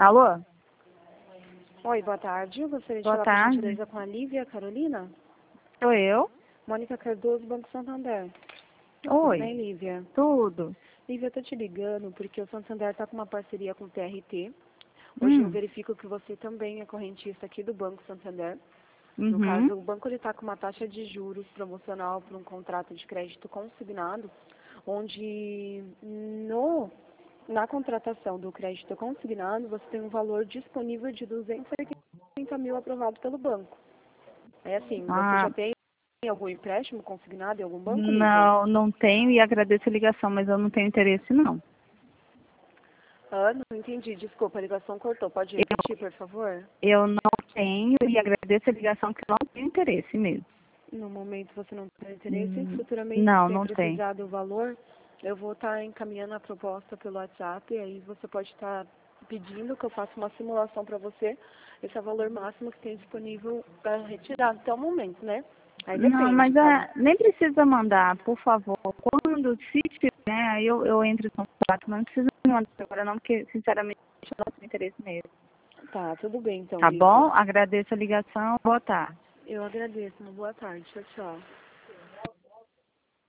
Alô? Oi, boa tarde. Eu gostaria de Boa falar, por tarde. gentileza, com a Lívia Carolina. Sou eu? Mônica Cardoso, Banco Santander. Tudo bem, Oi. Lívia? Tudo. Lívia, eu tô te ligando porque o Santander está com uma parceria com o TRT. Hoje eu Hum. verifico que você também é correntista aqui do Banco Santander. No Uhum. caso, o banco está com uma taxa de juros promocional para um contrato de crédito consignado, onde na contratação do crédito consignado você tem um valor disponível de 280 mil aprovado pelo banco. É assim, você Ah, já tem algum empréstimo consignado em algum banco, Lívia? não, não tenho e agradeço a ligação, mas eu não tenho interesse, não. Ah, não entendi, desculpa, a ligação cortou. Pode Eu, repetir, por favor? eu não tenho e agradeço a ligação, que eu não tenho interesse mesmo. No momento você não tem interesse, futuramente, Não, se não tem. precisar do valor, eu vou estar encaminhando a proposta pelo WhatsApp, e aí você pode estar pedindo que eu faça uma simulação para você. Esse é o valor máximo que tem disponível para retirar até o momento, né? Aí Não, depende, mas sabe? nem precisa mandar, por favor. Quando, se tiver, aí eu entro em contato, mas não precisa me mandar agora não, porque, sinceramente, eu não tenho interesse mesmo. Tá, tudo bem então, Tá bom? Lívia. Agradeço a ligação. Boa tarde. Eu agradeço. Uma boa tarde. Tchau, tchau.